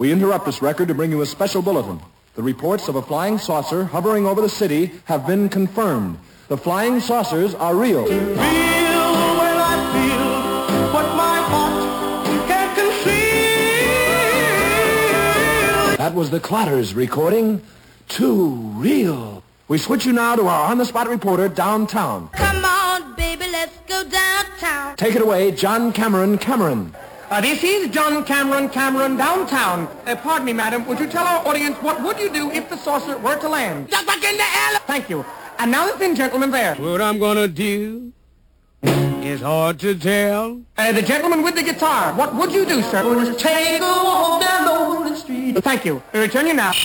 We interrupt this record to bring you a special bulletin. The reports of a flying saucer hovering over the city have been confirmed. The flying saucers are real. Real when I feel what my heart can't conceal. That was the Clatters recording Too Real. We switch you now to our on-the-spot reporter downtown. Come on, baby, let's go downtown. Take it away, John Cameron. This is John Cameron downtown. Pardon me, madam. Would you tell our audience what would you do if the saucer were to land? Just back in the air. Thank you. And now the thin gentleman there. What I'm gonna do is hard to tell. The gentleman with the guitar. What would you do, sir? We'll just take a walk down the lonely street. Thank you. We return you now.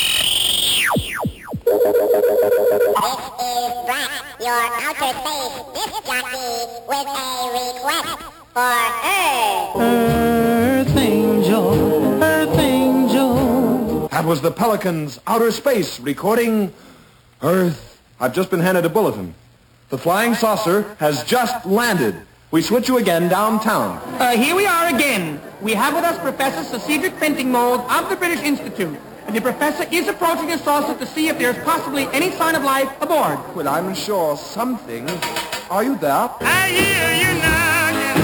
This is Brett, your outer space disc jockey, with a request for Earth. Earth Angel, Earth Angel. That was the Pelicans' Outer Space recording Earth. I've just been handed a bulletin. The flying saucer has just landed. We switch you again downtown. Here we are again. We have with us Professor Sir Cedric Fentingmold of the British Institute. And the professor is approaching the saucer to see if there's possibly any sign of life aboard. Well, I'm sure something. Are you there? I hear you knocking,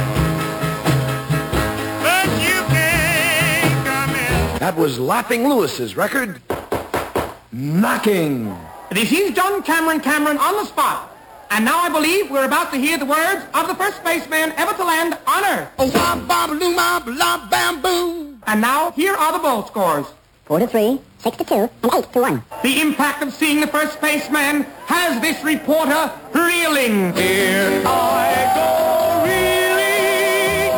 but you can't come in. That was Laughing Lewis's record, Knocking. This is John Cameron on the spot. And now I believe we're about to hear the words of the first spaceman ever to land on Earth. Oh, bam-boom. And now, here are the bowl scores. 4-3, 6-2, and 8-1. The impact of seeing the first spaceman has this reporter reeling. Here I go reeling.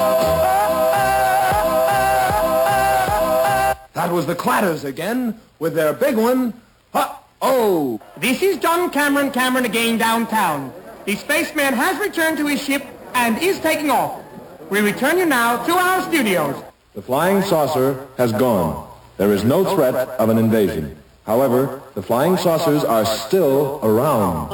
That was the Clatters again with their big one. Oh! This is John Cameron again downtown. The spaceman has returned to his ship and is taking off. We return you now to our studios. The flying saucer has gone. There is no threat of an invasion. However, the flying saucers are still around.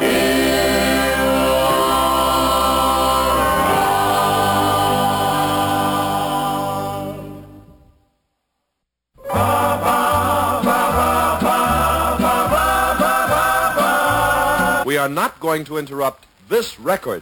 We are not going to interrupt this record.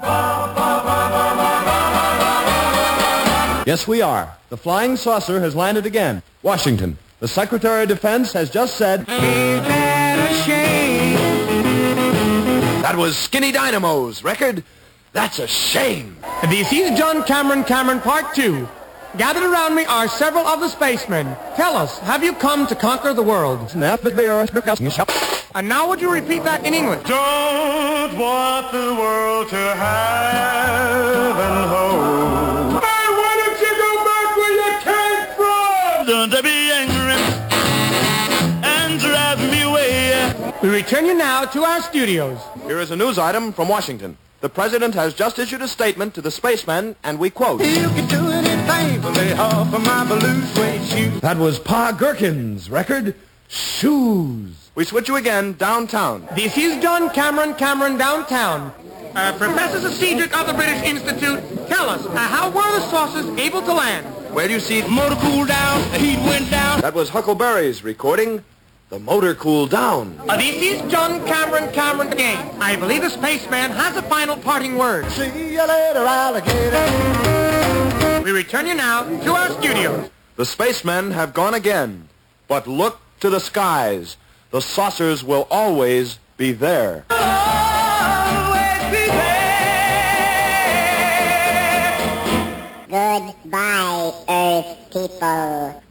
Yes, we are. The flying saucer has landed again. Washington. The Secretary of Defense has just said, Ain't that a shame? that was Skinny Dynamo's record, That's a Shame. This is John Cameron Part 2. Gathered around me are several of the spacemen. Tell us, have you come to conquer the world? And now would you repeat that in English? Don't want the world to have and hold. Hey, why don't you go back where you came from? Don't be angry and drive me away. We return you now to our studios. Here is a news item from Washington. The President has just issued a statement to the spacemen, and we quote, You can do anything for the half of my blue suede shoes. That was Pa Gherkin's record, Shoes. We switch you again downtown. This is John Cameron downtown. Professor Sir Cedric of the British Institute, tell us, how were the saucers able to land? Where do you see... Motor cooled down, the heat went down. That was Huckleberry's recording, The Motor Cooled Down. This is John Cameron again. I believe the spaceman has a final parting word. See you later, alligator. We return you now to our studios. The spacemen have gone again, but look to the skies. The saucers will always be there. Always be there. Goodbye, Earth people.